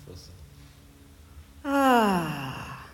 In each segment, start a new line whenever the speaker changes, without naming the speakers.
Ah.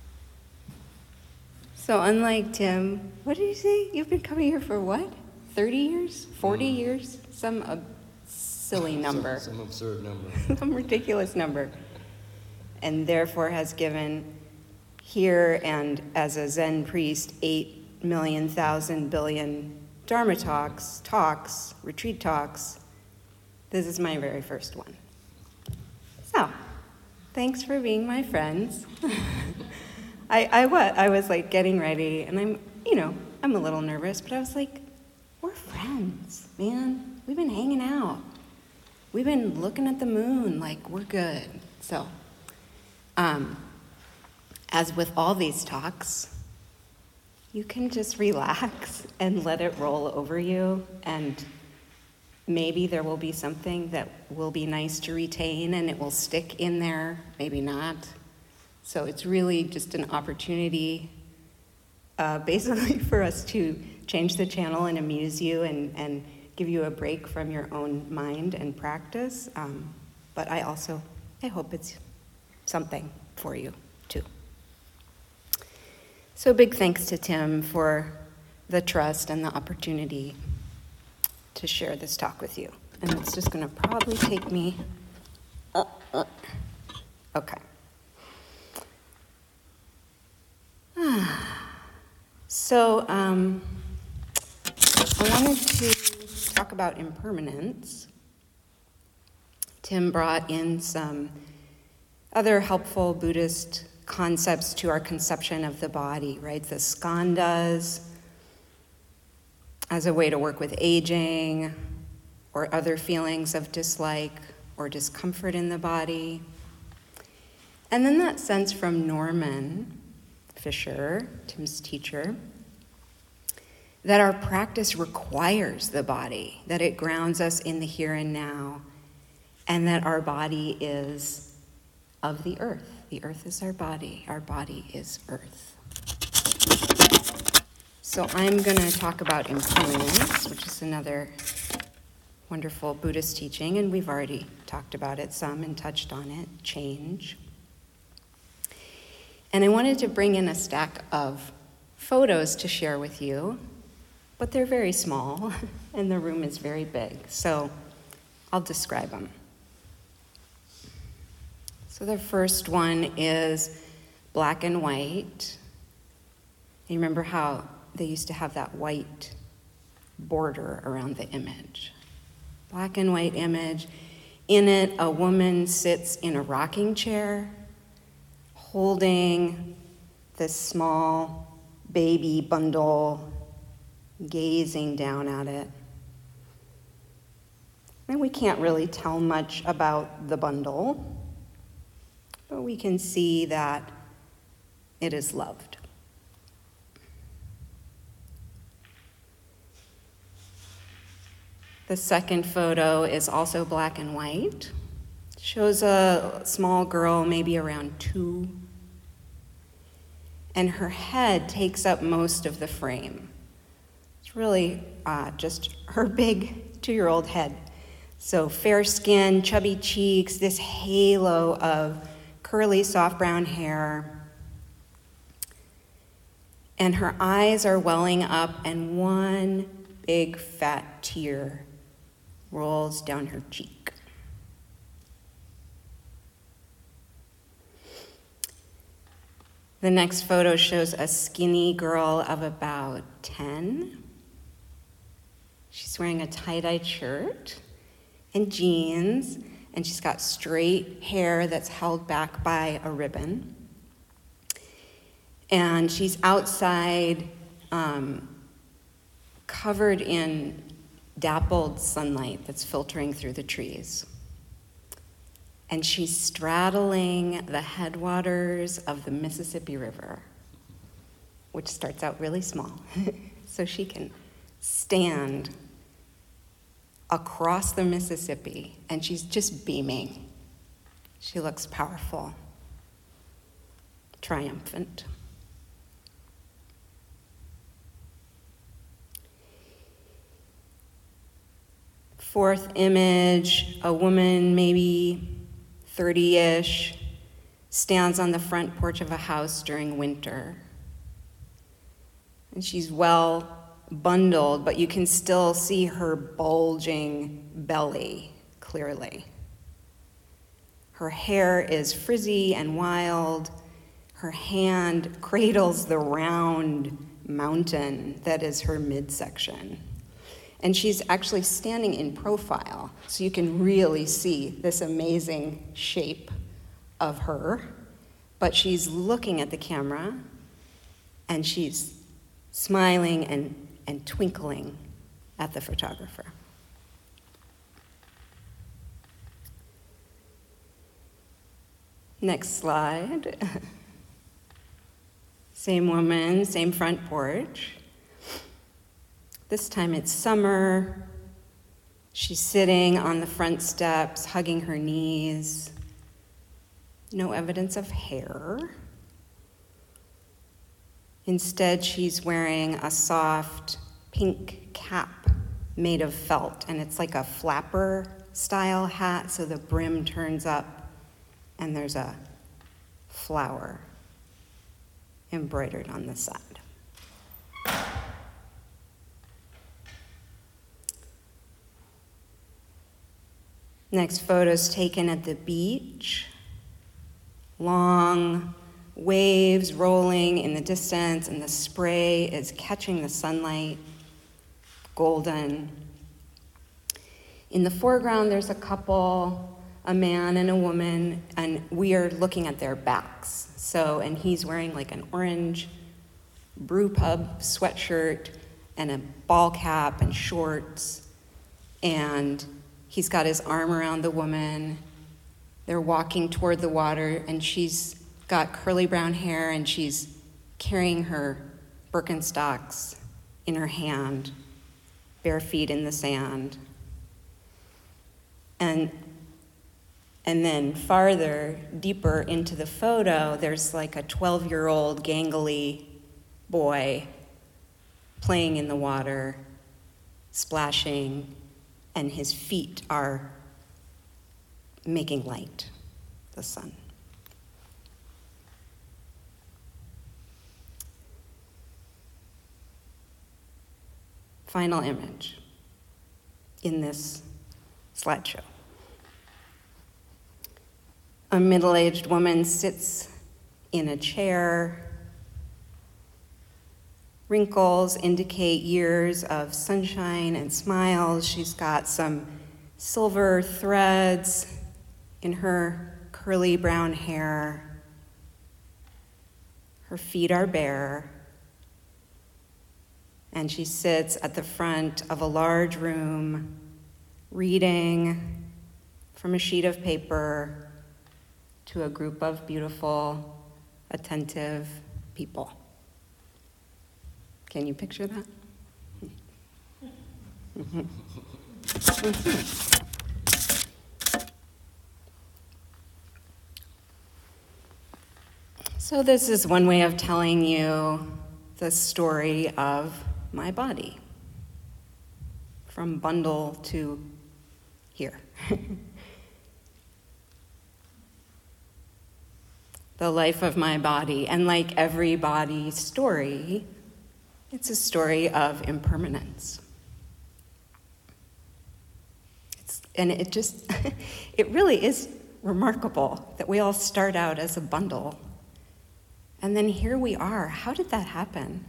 So unlike Tim, what did you say? You've been coming here for what? 30 years? 40 years? Some silly number.
Some absurd number.
Some ridiculous number. And therefore has given here and as a Zen priest 8 million, thousand, billion Dharma talks, retreat talks. This is my very first one. So, thanks for being my friends. I was like getting ready, and I'm a little nervous, but I was like, we're friends, man. We've been hanging out. We've been looking at the moon, like we're good. So, as with all these talks, you can just relax and let it roll over you, and maybe there will be something that will be nice to retain and it will stick in there, maybe not. So it's really just an opportunity basically for us to change the channel and amuse you and give you a break from your own mind and practice. But I hope it's something for you too. So big thanks to Tim for the trust and the opportunity to share this talk with you. And it's just going to probably take me... Okay. So I wanted to talk about impermanence. Tim brought in some other helpful Buddhist concepts to our conception of the body, right? The skandhas as a way to work with aging or other feelings of dislike or discomfort in the body. And then that sense from Norman Fisher, Tim's teacher, that our practice requires the body, that it grounds us in the here and now, and that our body is of the earth. The earth is our body is earth. So I'm going to talk about impermanence, which is another wonderful Buddhist teaching, and we've already talked about it some and touched on it, change. And I wanted to bring in a stack of photos to share with you, but they're very small, and the room is very big, so I'll describe them. So the first one is black and white. You remember how they used to have that white border around the image. Black and white image. In it, a woman sits in a rocking chair, holding this small baby bundle, gazing down at it. And we can't really tell much about the bundle, but we can see that it is loved. The second photo is also black and white. It shows a small girl, maybe around 2, and her head takes up most of the frame. It's really just her big 2-year-old head. So fair skin, chubby cheeks, this halo of curly, soft brown hair. And her eyes are welling up, and one big fat tear rolls down her cheek. The next photo shows a skinny girl of about 10. She's wearing a tie-dyed shirt and jeans, and she's got straight hair that's held back by a ribbon. And she's outside, covered in dappled sunlight that's filtering through the trees. And she's straddling the headwaters of the Mississippi River, which starts out really small. So she can stand across the Mississippi, and she's just beaming. She looks powerful, triumphant. Fourth image, a woman maybe 30-ish, stands on the front porch of a house during winter. And she's well bundled, but you can still see her bulging belly clearly. Her hair is frizzy and wild. Her hand cradles the round mountain that is her midsection. And she's actually standing in profile, so you can really see this amazing shape of her. But she's looking at the camera, and she's smiling and twinkling at the photographer. Next slide. Same woman, same front porch. This time it's summer. She's sitting on the front steps, hugging her knees. No evidence of hair. Instead, she's wearing a soft pink cap made of felt, and it's like a flapper style hat, so the brim turns up and there's a flower embroidered on the side. Next photo's taken at the beach. Long waves rolling in the distance, and the spray is catching the sunlight, golden. In the foreground, there's a couple, a man and a woman, and we are looking at their backs. And he's wearing like an orange brew pub sweatshirt and a ball cap and shorts, and he's got his arm around the woman. They're walking toward the water, and she's got curly brown hair, and she's carrying her Birkenstocks in her hand, bare feet in the sand. And then farther, deeper into the photo, there's like a 12-year-old gangly boy playing in the water, splashing, and his feet are making light, the sun. Final image in this slideshow. A middle-aged woman sits in a chair. Wrinkles indicate years of sunshine and smiles. She's got some silver threads in her curly brown hair. Her feet are bare. And she sits at the front of a large room, reading from a sheet of paper to a group of beautiful, attentive people. Can you picture that? So this is one way of telling you the story of my body, from bundle to here. The life of my body, and like every body story, it's a story of impermanence. It really is remarkable that we all start out as a bundle, and then here we are. How did that happen?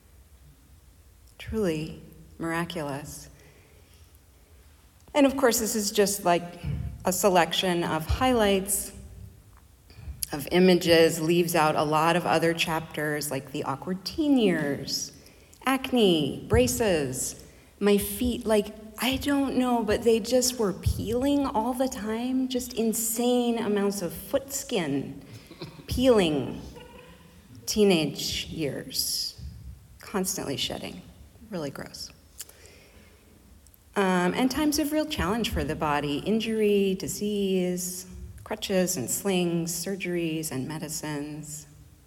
Truly miraculous. And of course, this is just like a selection of highlights, of images, leaves out a lot of other chapters like the awkward teen years, acne, braces, my feet, I don't know, but they just were peeling all the time, just insane amounts of foot skin peeling, teenage years, constantly shedding, really gross. And times of real challenge for the body, injury, disease, crutches and slings, surgeries and medicines.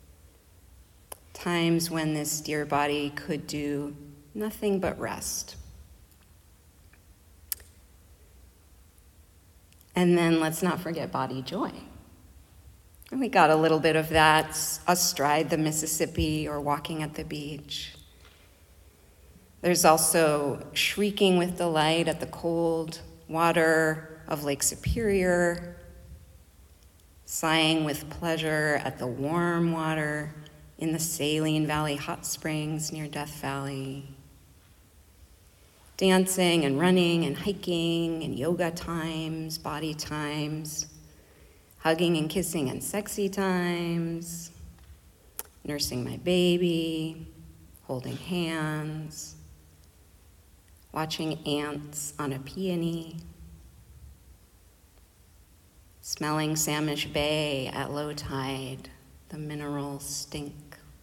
Times when this dear body could do nothing but rest. And then let's not forget body joy. And we got a little bit of that astride the Mississippi or walking at the beach. There's also shrieking with delight at the cold water of Lake Superior, sighing with pleasure at the warm water in the Saline Valley hot springs near Death Valley, dancing and running and hiking and yoga times, body times, hugging and kissing and sexy times, nursing my baby, holding hands, watching ants on a peony, smelling Samish Bay at low tide, the mineral stink,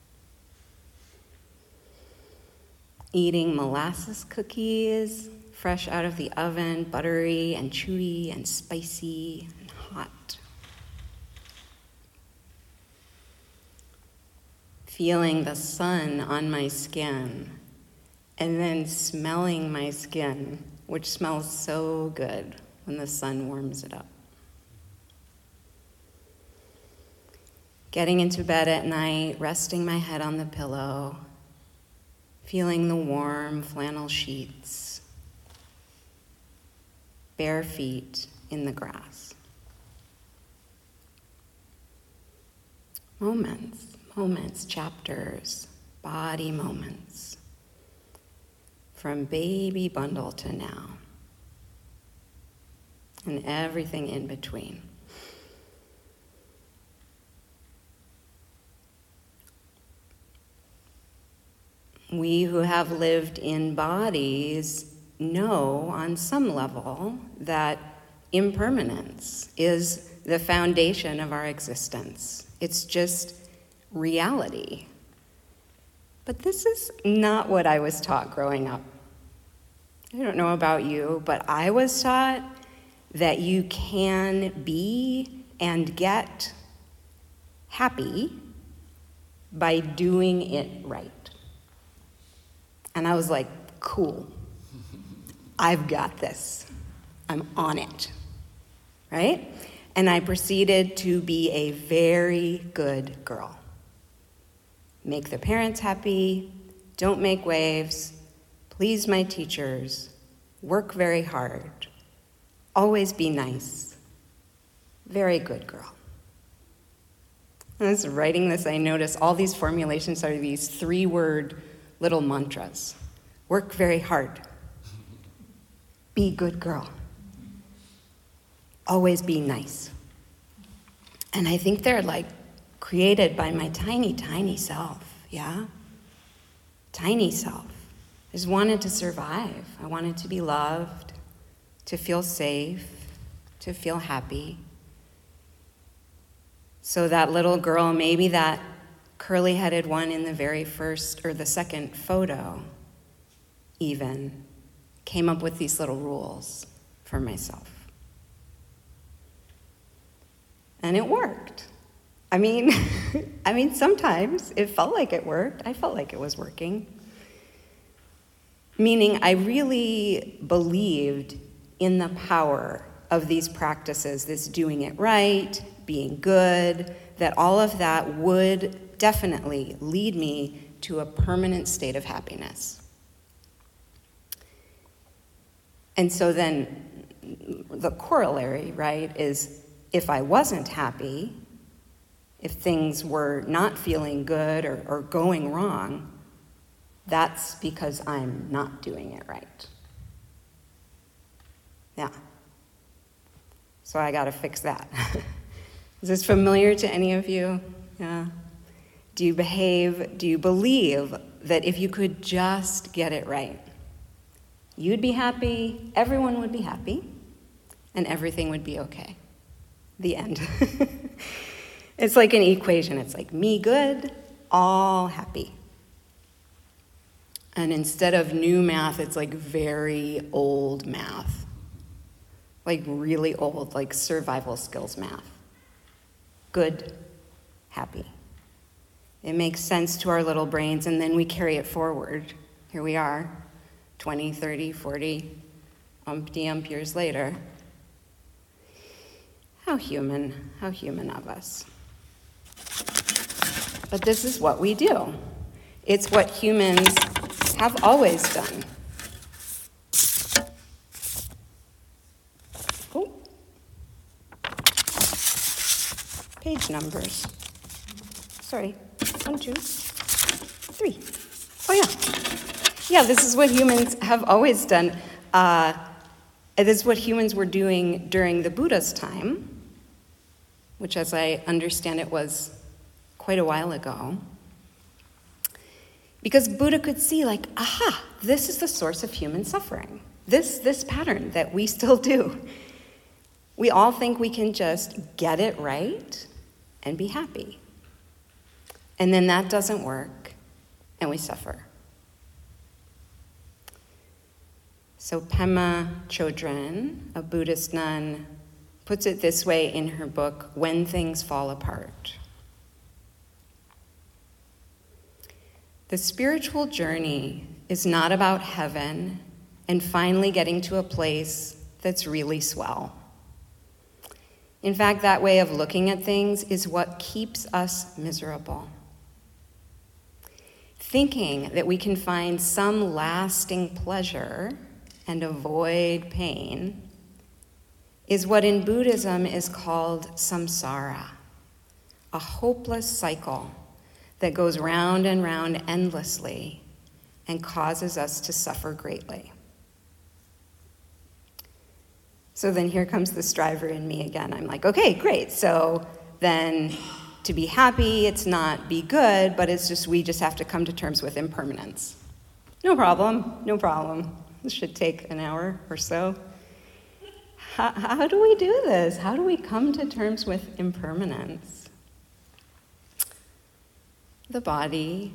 eating molasses cookies, fresh out of the oven, buttery and chewy and spicy and hot. Feeling the sun on my skin, and then smelling my skin, which smells so good when the sun warms it up. Getting into bed at night, resting my head on the pillow, feeling the warm flannel sheets, bare feet in the grass. Moments, chapters, body moments, from baby bundle to now, and everything in between. We who have lived in bodies know on some level that impermanence is the foundation of our existence. It's just reality. But this is not what I was taught growing up. I don't know about you, but I was taught that you can be and get happy by doing it right. And I was like, cool, I've got this. I'm on it, right? And I proceeded to be a very good girl. Make the parents happy, don't make waves, please my teachers, work very hard, always be nice. Very good girl. When I was writing this, I noticed all these formulations are these 3-word little mantras. Work very hard. Be good girl. Always be nice. And I think they're like created by my tiny, tiny self, yeah? Tiny self. I just wanted to survive. I wanted to be loved, to feel safe, to feel happy. So that little girl, maybe that curly-headed one in the very first or the second photo even, came up with these little rules for myself. And it worked. I mean, sometimes it felt like it worked. I felt like it was working. Meaning I really believed in the power of these practices, this doing it right, being good, that all of that would definitely lead me to a permanent state of happiness. And so then the corollary, right, is if I wasn't happy, if things were not feeling good or going wrong, that's because I'm not doing it right. Yeah. So I got to fix that. Is this familiar to any of you? Yeah. Do you believe that if you could just get it right, you'd be happy, everyone would be happy, and everything would be okay? The end. It's like an equation. It's like me good, all happy. And instead of new math, it's like very old math. Like really old, like survival skills math. Good, happy. It makes sense to our little brains, and then we carry it forward. Here we are, 20, 30, 40, umpty-ump years later. How human of us. But this is what we do. It's what humans have always done. Oh. Page numbers. Sorry. 1, 2, 3. Oh, yeah. Yeah, this is what humans have always done. This is what humans were doing during the Buddha's time, which, as I understand it, was quite a while ago. Because Buddha could see, like, aha, this is the source of human suffering. This pattern that we still do. We all think we can just get it right and be happy. And then that doesn't work, and we suffer. So Pema Chodron, a Buddhist nun, puts it this way in her book, When Things Fall Apart. The spiritual journey is not about heaven and finally getting to a place that's really swell. In fact, that way of looking at things is what keeps us miserable. Thinking that we can find some lasting pleasure and avoid pain is what in Buddhism is called samsara, a hopeless cycle that goes round and round endlessly and causes us to suffer greatly. So then here comes the striver in me again. I'm like, okay, great. So then to be happy, it's not be good, but it's just we just have to come to terms with impermanence. No problem. This should take an hour or so. How do we do this? How do we come to terms with impermanence? The body.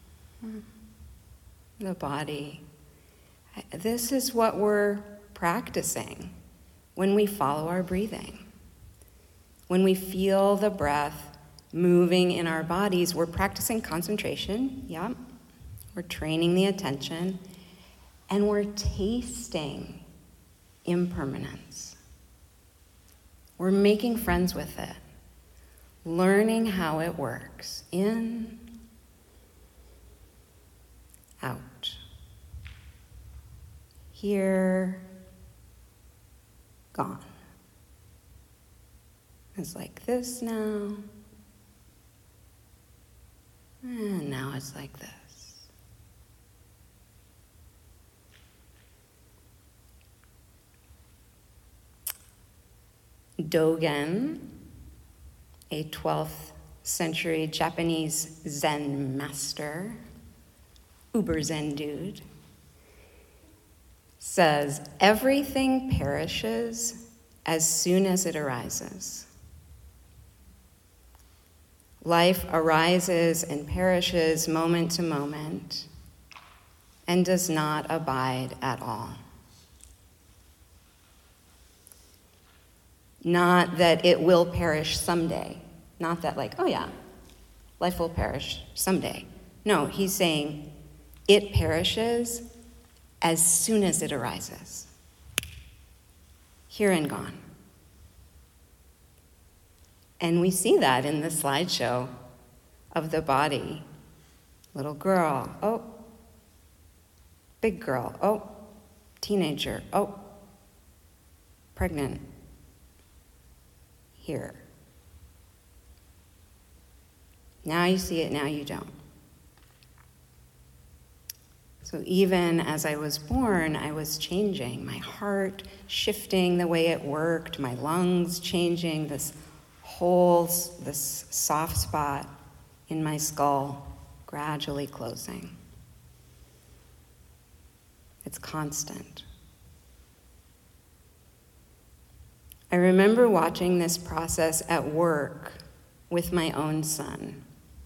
This is what we're practicing when we follow our breathing. When we feel the breath moving in our bodies, we're practicing concentration, yeah. We're training the attention, and we're tasting impermanence. We're making friends with it, learning how it works. In, out. Here, gone. It's like this now, and now it's like this. Dogen, a 12th century Japanese Zen master, uber Zen dude, says, everything perishes as soon as it arises. Life arises and perishes moment to moment and does not abide at all. Not that it will perish someday. Not that like, oh yeah, life will perish someday. No, he's saying it perishes as soon as it arises. Here and gone. And we see that in the slideshow of the body. Little girl, oh. Big girl, oh. Teenager, oh. Pregnant. Here. Now you see it, now you don't. So even as I was born, I was changing. My heart shifting the way it worked, my lungs changing, this soft spot in my skull gradually closing. It's constant. I remember watching this process at work with my own son.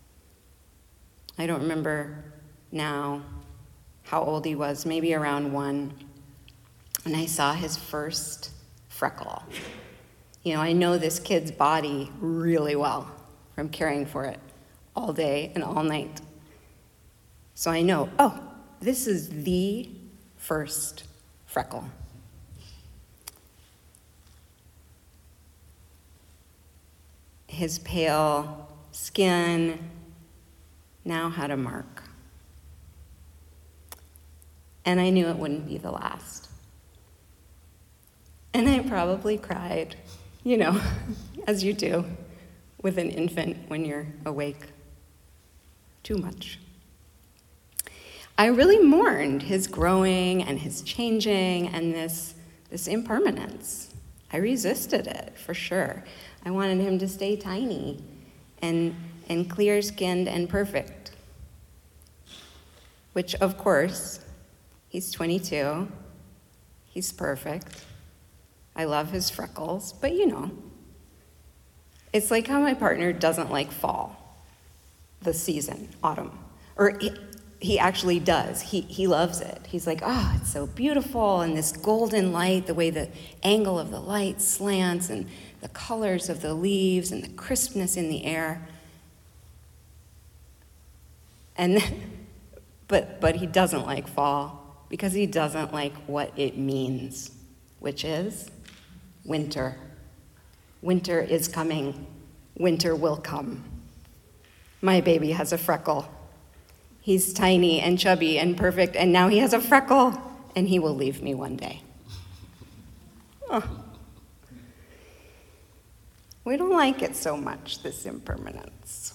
I don't remember now how old he was, maybe around 1. And I saw his first freckle. You know, I know this kid's body really well from caring for it all day and all night. So I know, oh, this is the first freckle. his pale skin now had a mark. And I knew it wouldn't be the last. And I probably cried, as you do with an infant when you're awake. Too much. I really mourned his growing and his changing and this impermanence. I resisted it, for sure. I wanted him to stay tiny and clear-skinned and perfect, which, of course, he's 22. He's perfect. I love his freckles, but it's like how my partner doesn't like fall, the season, autumn. Or he actually does. He loves it. He's like, oh, it's so beautiful, and this golden light, the way the angle of the light slants, and the colors of the leaves, and the crispness in the air. And but he doesn't like fall because he doesn't like what it means, which is winter. Winter is coming. Winter will come. My baby has a freckle. He's tiny and chubby and perfect, and now he has a freckle, and he will leave me one day. Oh. We don't like it so much, this impermanence.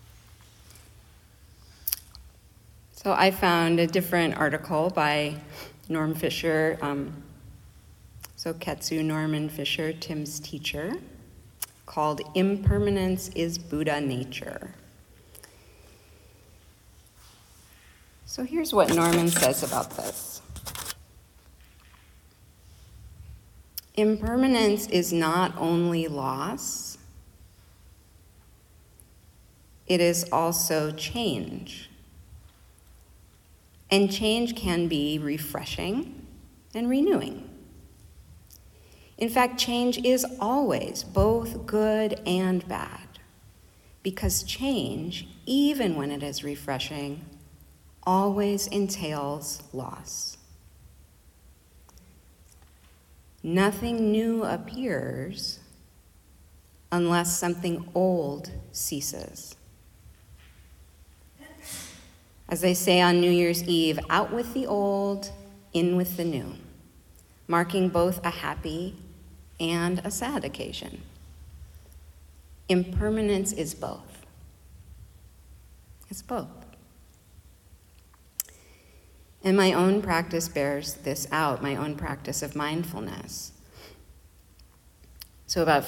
So I found a different article by Norm Fisher, Ketsu Norman Fisher, Tim's teacher, called Impermanence is Buddha Nature. So here's what Norman says about this. Impermanence is not only loss, it is also change. And change can be refreshing and renewing. In fact, change is always both good and bad, because change, even when it is refreshing, always entails loss. Nothing new appears unless something old ceases. As they say on New Year's Eve, out with the old, in with the new, marking both a happy and a sad occasion. Impermanence is both. It's both. And my own practice bears this out, my own practice of mindfulness. So about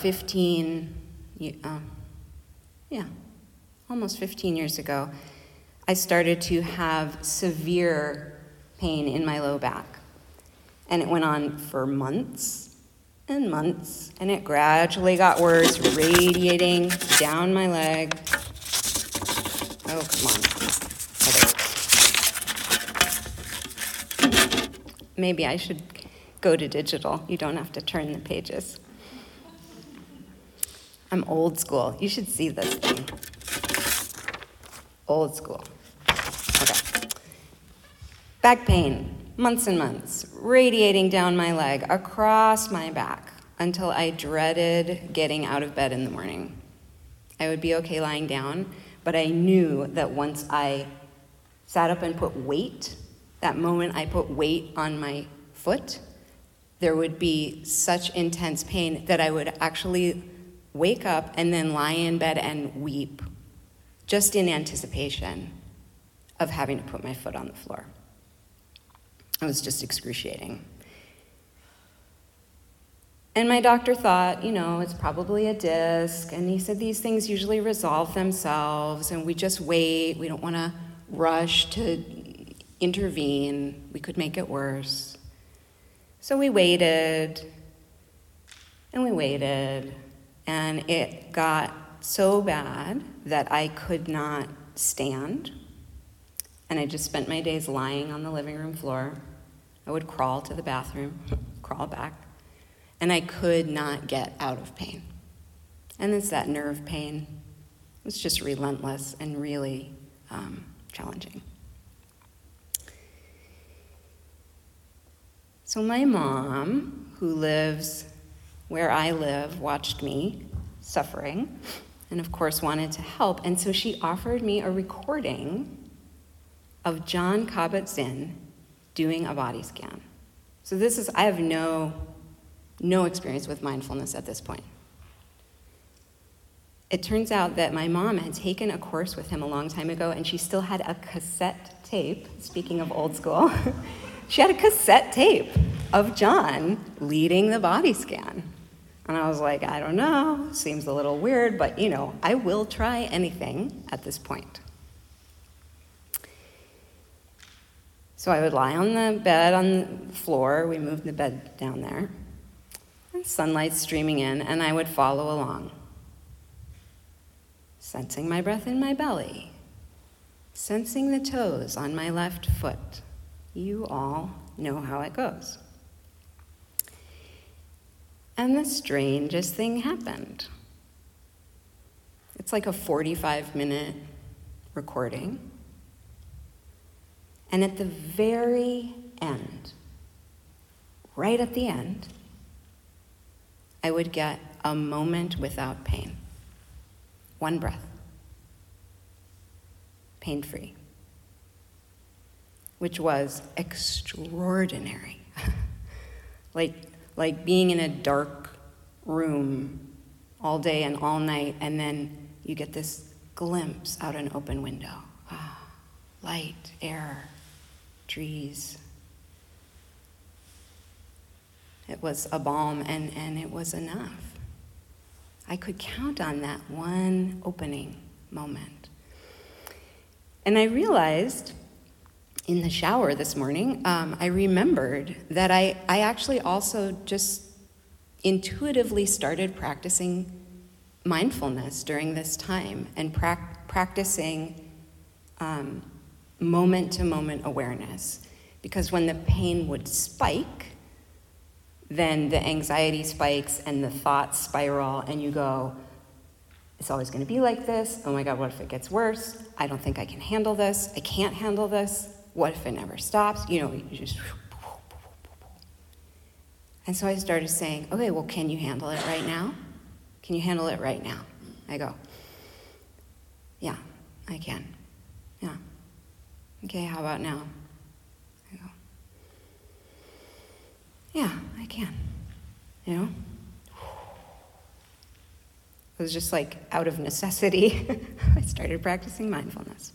almost 15 years ago, I started to have severe pain in my low back. And it went on for months and months, and it gradually got worse, radiating down my leg. Oh, come on. Okay. Maybe I should go to digital. You don't have to turn the pages. I'm old school. You should see this thing. Old school. Okay. Back pain, months and months, radiating down my leg, across my back, until I dreaded getting out of bed in the morning. I would be okay lying down, but I knew that once I sat up and put weight, that moment I put weight on my foot, there would be such intense pain that I would actually wake up and then lie in bed and weep, just in anticipation of having to put my foot on the floor. It was just excruciating. And my doctor thought, it's probably a disc, and he said these things usually resolve themselves, and we just wait. We don't want to rush to intervene. We could make it worse. So we waited, and it got so bad that I could not stand, and I just spent my days lying on the living room floor. I would crawl to the bathroom, crawl back, and I could not get out of pain. And it's that nerve pain. It's just relentless and really challenging. So my mom, who lives where I live, watched me suffering and of course wanted to help. And so she offered me a recording of Jon Kabat-Zinn doing a body scan. So I have no experience with mindfulness at this point. It turns out that my mom had taken a course with him a long time ago, and she still had a cassette tape, speaking of old school, she had a cassette tape of Jon leading the body scan. And I was like, I don't know, seems a little weird, but I will try anything at this point. So I would lie on the bed on the floor, we moved the bed down there, and sunlight streaming in, and I would follow along. Sensing my breath in my belly, sensing the toes on my left foot. You all know how it goes. And the strangest thing happened. It's like a 45-minute recording. And at the very end, right at the end, I would get a moment without pain. One breath. Pain-free. Which was extraordinary. like being in a dark room all day and all night, and then you get this glimpse out an open window. Light, air, trees. It was a balm, and it was enough. I could count on that one opening moment. And I realized in the shower this morning, I remembered that I actually also just intuitively started practicing mindfulness during this time and practicing moment-to-moment awareness. Because when the pain would spike, then the anxiety spikes and the thoughts spiral, and you go, it's always going to be like this. Oh my God, what if it gets worse? I don't think I can handle this. I can't handle this. What if it never stops? You just... And so I started saying, okay, well, can you handle it right now? Can you handle it right now? I go, yeah, I can. Yeah. Okay, how about now? I go, yeah, I can. It was just like out of necessity. I started practicing mindfulness.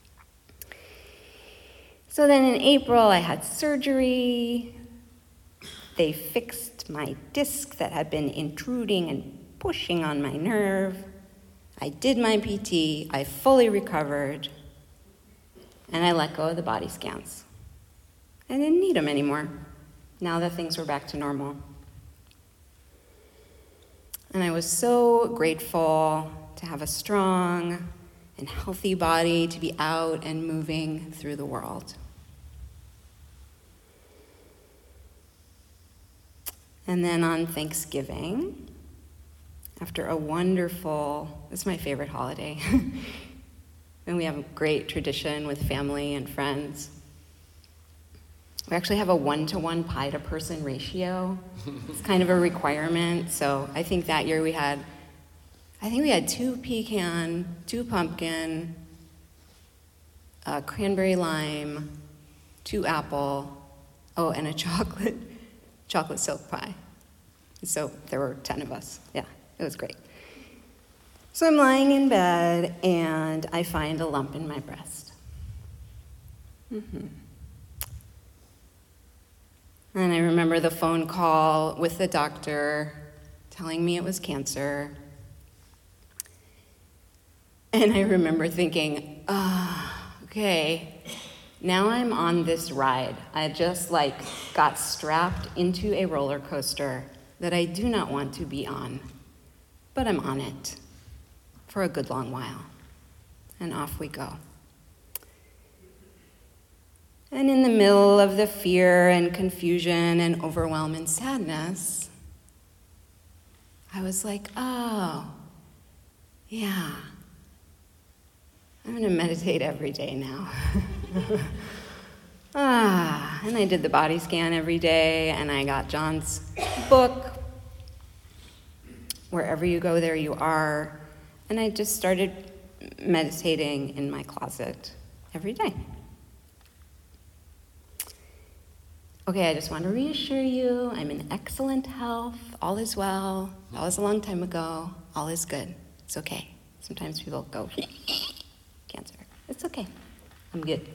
So then in April, I had surgery. They fixed my disc that had been intruding and pushing on my nerve. I did my PT. I fully recovered. And I let go of the body scans. I didn't need them anymore, now that things were back to normal. And I was so grateful to have a strong and healthy body, to be out and moving through the world. And then on Thanksgiving, after a wonderful, it's my favorite holiday, and we have a great tradition with family and friends. We actually have a 1-to-1 pie-to-person ratio. It's kind of a requirement. So I think that year we had 2 pecan, 2 pumpkin, cranberry lime, 2 apple, and a chocolate silk pie. So there were 10 of us. Yeah, it was great. So I'm lying in bed, and I find a lump in my breast. And I remember the phone call with the doctor telling me it was cancer. And I remember thinking, okay, now I'm on this ride. I just got strapped into a roller coaster that I do not want to be on, but I'm on it for a good long while. And off we go. And in the middle of the fear and confusion and overwhelm and sadness, I was like, oh, yeah, I'm going to meditate every day now. And I did the body scan every day, and I got Jon's book, Wherever You Go, There You Are. And I just started meditating in my closet every day. Okay, I just want to reassure you, I'm in excellent health, all is well, that was a long time ago, all is good, it's okay. Sometimes people go, cancer, it's okay, I'm good.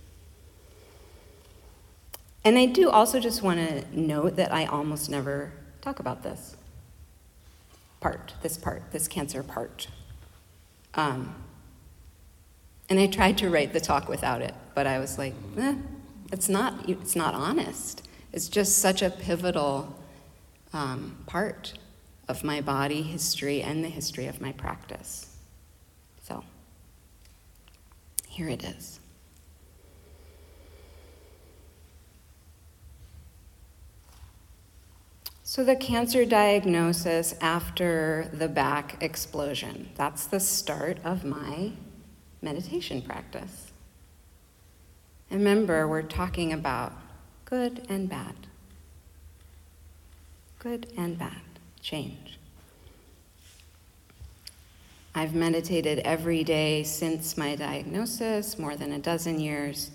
And I do also just want to note that I almost never talk about this cancer part. And I tried to write the talk without it, but I was like, it's not honest. It's just such a pivotal part of my body history and the history of my practice. So, here it is. So the cancer diagnosis after the back explosion, that's the start of my meditation practice. And remember, we're talking about good and bad. Good and bad, change. I've meditated every day since my diagnosis, more than 12 years.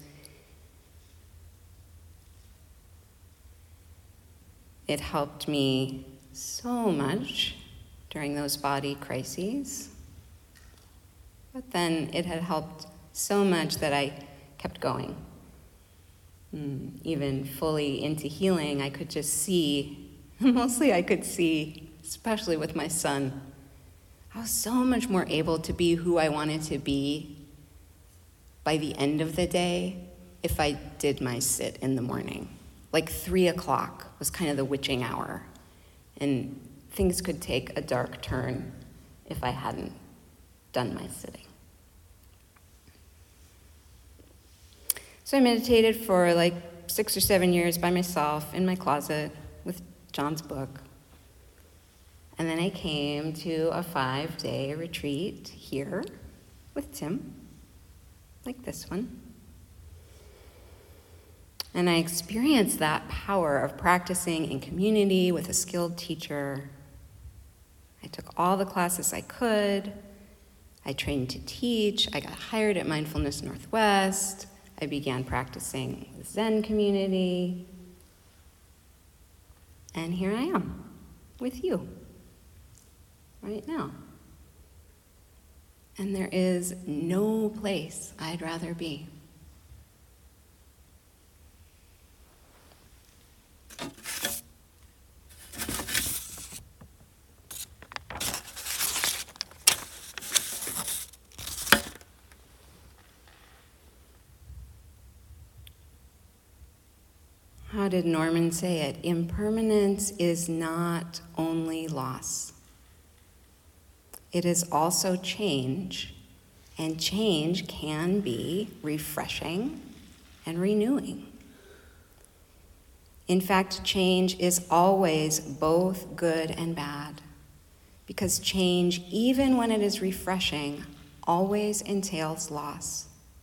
It helped me so much during those body crises. But then it had helped so much that I kept going. Even fully into healing, I could just see, mostly I could see, especially with my son, I was so much more able to be who I wanted to be by the end of the day if I did my sit in the morning. Like 3 o'clock was kind of the witching hour, and things could take a dark turn if I hadn't done my sitting. So I meditated for like 6 or 7 years by myself in my closet with John's book. And then I came to a 5-day retreat here with Tim, like this one. And I experienced that power of practicing in community with a skilled teacher. I took all the classes I could. I trained to teach. I got hired at Mindfulness Northwest. I began practicing with Zen community. And here I am with you right now. And there is no place I'd rather be. How did Norman say it? Impermanence is not only loss. It is also change, and change can be refreshing and renewing. In fact, change is always both good and bad, because change, even when it is refreshing, always entails loss.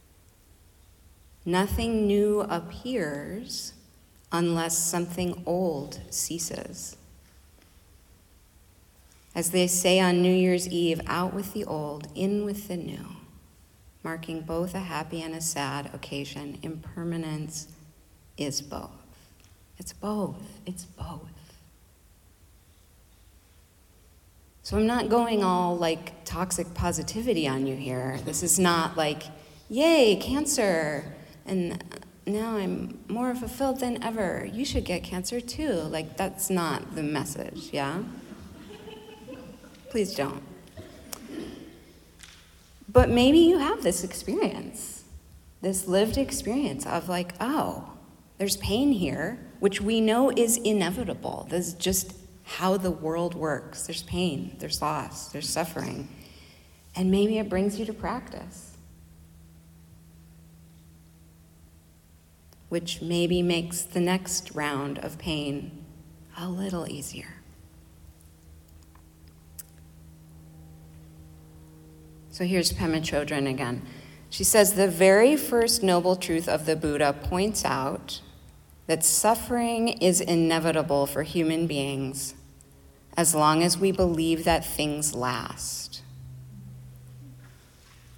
Nothing new appears unless something old ceases. As they say on New Year's Eve, out with the old, in with the new, marking both a happy and a sad occasion. Impermanence is both. It's both. It's both. So I'm not going all like toxic positivity on you here. This is not like, yay, cancer, and now I'm more fulfilled than ever. You should get cancer too. Like, that's not the message, yeah? Please don't. But maybe you have this experience, this lived experience of like, oh, there's pain here, which we know is inevitable. This is just how the world works. There's pain, there's loss, there's suffering. And maybe it brings you to practice, which maybe makes the next round of pain a little easier. So here's Pema Chodron again. She says, the very first noble truth of the Buddha points out that suffering is inevitable for human beings as long as we believe that things last.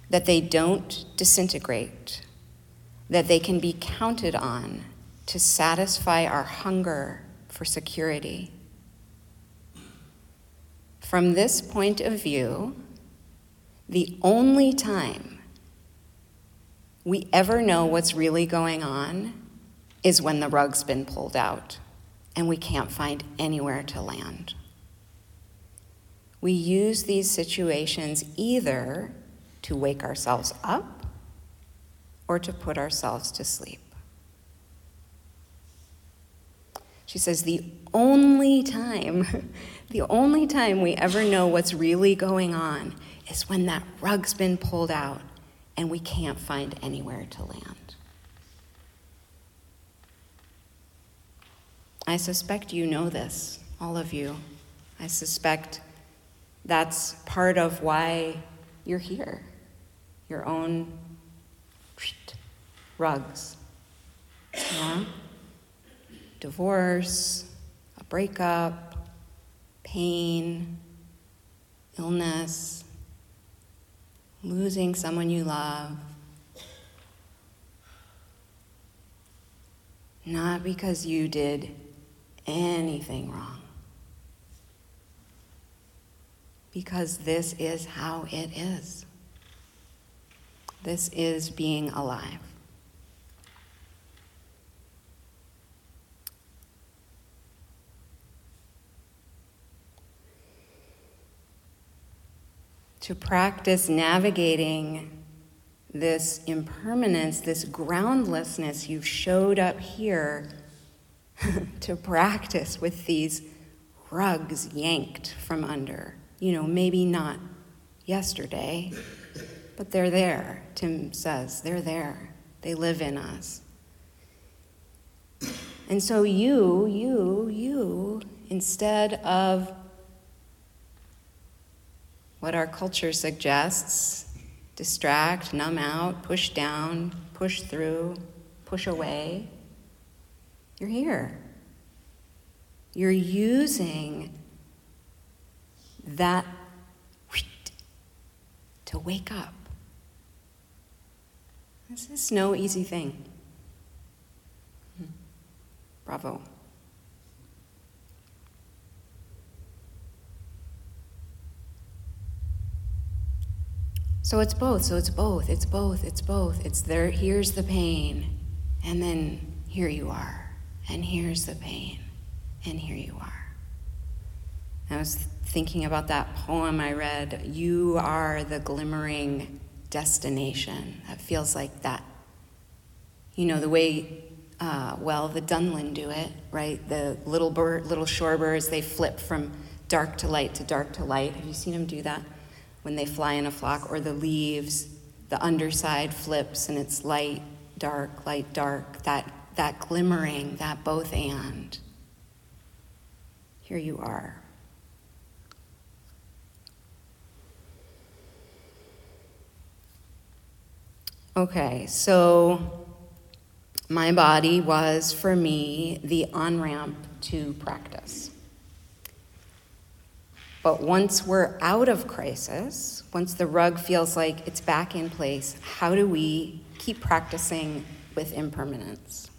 that they don't disintegrate, that they can be counted on to satisfy our hunger for security. From this point of view, the only time we ever know what's really going on is when the rug's been pulled out and we can't find anywhere to land. We use these situations either to wake ourselves up or to put ourselves to sleep. She says the only time we ever know what's really going on is when that rug's been pulled out and we can't find anywhere to land. I suspect you know this, all of you. I suspect that's part of why you're here. Your own rugs. Yeah? Divorce, a breakup, pain, illness, losing someone you love. Not because you did anything wrong. Because this is how it is. This is being alive. To practice navigating this impermanence, this groundlessness you've showed up here to practice with these rugs yanked from under. You know, maybe not yesterday, but they're there. Tim says, they're there. They live in us. And so you, instead of what our culture suggests, distract, numb out, push down, push through, push away, you're here. You're using that to wake up. This is no easy thing. Bravo. So it's both. It's there, here's the pain, and then here you are, and here's the pain, and here you are. I was thinking about that poem I read, "You are the glimmering destination." That feels like that. You know, the way, the Dunlin do it, right? The little shorebirds, they flip from dark to light to dark to light. Have you seen them do that? When they fly in a flock, or the leaves, the underside flips and it's light, dark, that glimmering, that both and. Here you are. Okay, so my body was, for me, the on-ramp to practice. But once we're out of crisis, once the rug feels like it's back in place, how do we keep practicing with impermanence?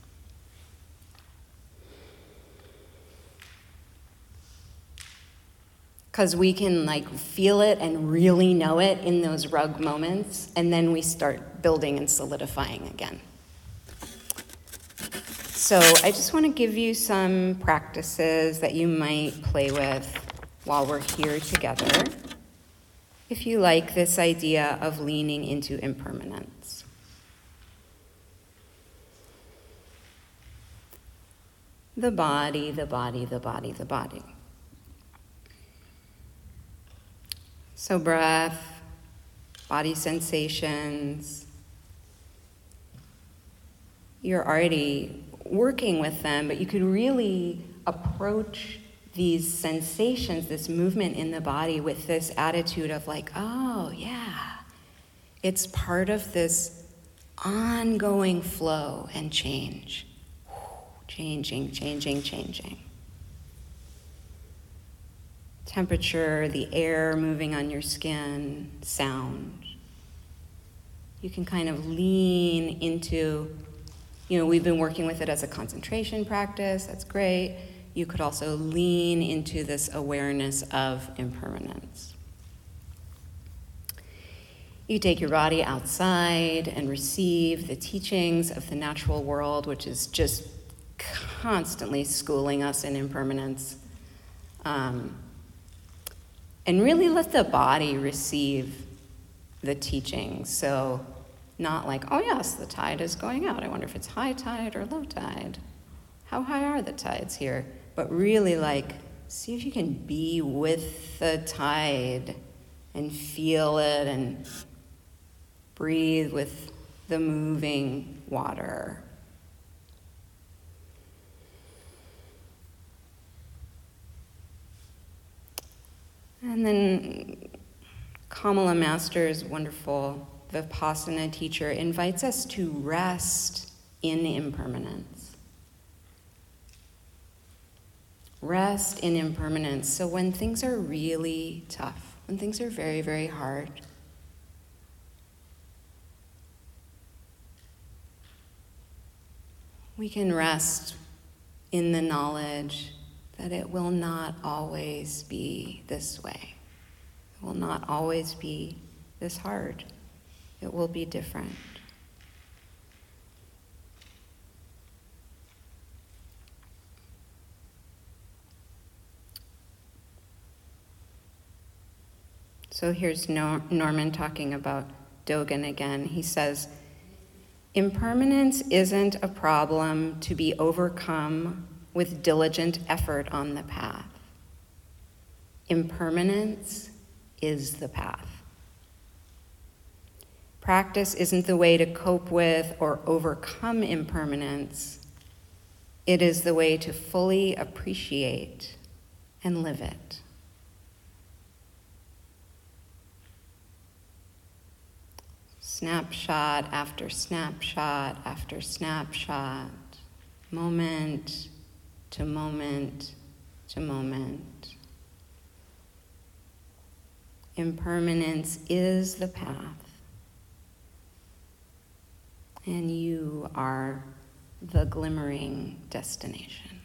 Because we can feel it and really know it in those rug moments, and then we start building and solidifying again. So I just want to give you some practices that you might play with while we're here together, if you like this idea of leaning into impermanence. The body. So breath, body sensations. You're already working with them, but you could really approach these sensations, this movement in the body with this attitude of oh yeah, it's part of this ongoing flow and change. Changing. Temperature, the air moving on your skin, sound. You can kind of lean into, we've been working with it as a concentration practice, that's great. You could also lean into this awareness of impermanence. You take your body outside and receive the teachings of the natural world, which is just constantly schooling us in impermanence. And really let the body receive the teachings. So not like, oh yes, the tide is going out. I wonder if it's high tide or low tide. How high are the tides here? But really see if you can be with the tide and feel it and breathe with the moving water. And then Kamala Masters, wonderful Vipassana teacher, invites us to rest in impermanence. Rest in impermanence. So when things are really tough, when things are very, very hard, we can rest in the knowledge that it will not always be this way. It will not always be this hard. It will be different. So here's Norman talking about Dogen again. He says, impermanence isn't a problem to be overcome with diligent effort on the path. Impermanence is the path. Practice isn't the way to cope with or overcome impermanence. It is the way to fully appreciate and live it. Snapshot after snapshot after snapshot, moment to moment to moment. Impermanence is the path, and you are the glimmering destination.